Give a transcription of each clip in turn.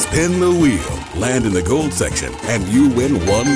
Spin the wheel, land in the gold section, and you win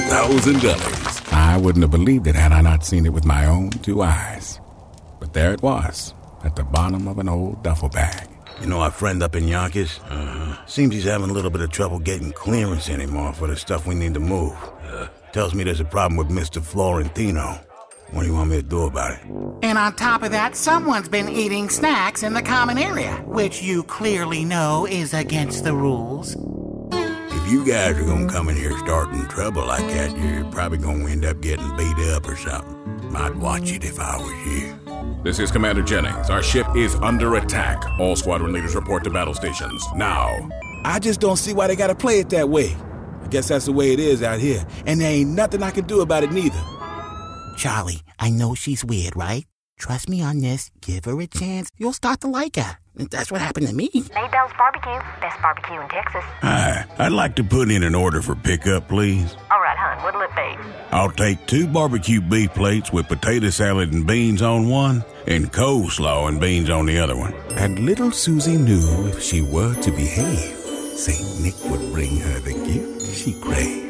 $1,000. I wouldn't have believed it had I not seen it with my own two eyes. But there it was, at the bottom of an old duffel bag. You know our friend up in Yonkers? Seems he's having a little bit of trouble getting clearance anymore for the stuff we need to move. Tells me there's a problem with Mr. Florentino. What do you want me to do about it? And on top of that, someone's been eating snacks in the common area, which you clearly know is against the rules. If you guys are gonna come in here starting trouble like that, you're probably gonna end up getting beat up or something. I'd watch it if I was you. This is Commander Jennings. Our ship is under attack. All squadron leaders report to battle stations. Now. I just don't see why they gotta play it that way. I guess that's the way it is out here, and there ain't nothing I can do about it neither. Charlie, I know she's weird, right? Trust me on this. Give her a chance. You'll start to like her. That's what happened to me. Maybell's Barbecue. Best barbecue in Texas. Hi, I'd like to put in an order for pickup, please. All right, hon. What'll it be? I'll take 2 barbecue beef plates with potato salad and beans on one, and coleslaw and beans on the other one. And little Susie knew if she were to behave, St. Nick would bring her the gift she craved.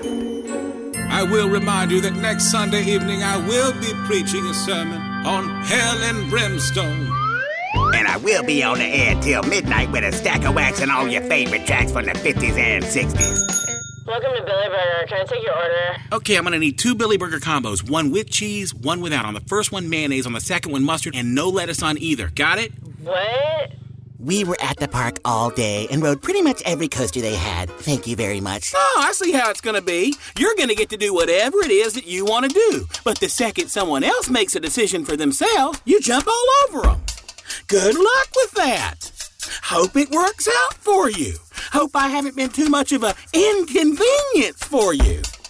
I will remind you that next Sunday evening I will be preaching a sermon on hell and brimstone. And I will be on the air till midnight with a stack of wax and all your favorite tracks from the 50s and 60s. Welcome to Billy Burger. Can I take your order? Okay, I'm gonna need 2 Billy Burger combos. One with cheese, one without. On the first one, mayonnaise. On the second one, mustard. And no lettuce on either. Got it? What? We were at the park all day and rode pretty much every coaster they had. Thank you very much. Oh, I see how it's gonna be. You're gonna get to do whatever it is that you want to do. But the second someone else makes a decision for themselves, you jump all over them. Good luck with that. Hope it works out for you. Hope I haven't been too much of an inconvenience for you.